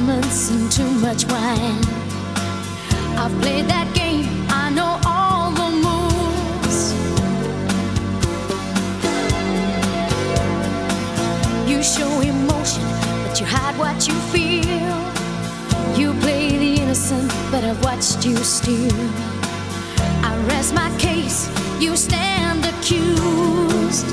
diamonds and too much wine. I've played that game, I know all the moves. You show emotion, but you hide what you feel. You play the innocent, but I've watched you steal. I rest my case, you stand accused.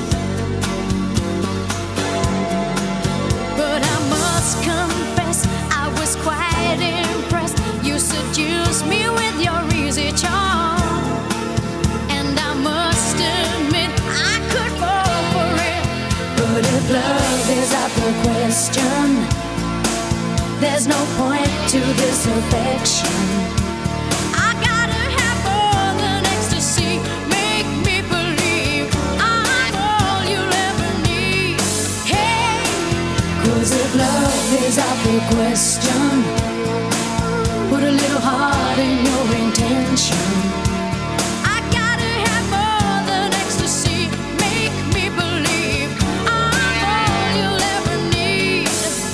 But I must confess, I was quite impressed. You seduced me with your easy charm, and I must admit I could fall for it. But if love is out the question, there's no point to this affection. I gotta have more than ecstasy. Make me believe I'm all you'll ever need. Hey, 'cause if love is out the question, put a little heart in your intention. I gotta have more than ecstasy. Make me believe I'm all you'll ever need.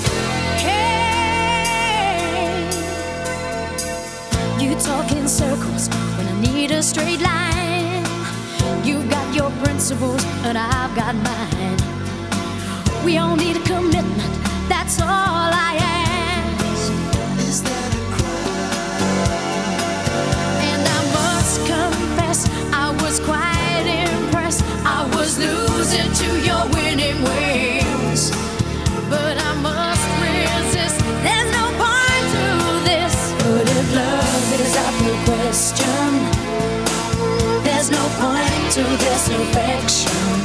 Hey, you talk in circles when I need a straight line. You've got your principles and I've got mine. We all need a commitment, that's all I ask. Is that a crime? And I must confess, I was quite impressed. I was losing to your winning ways, but I must resist. There's no point to this. But if love is out the question, there's no point to this affection.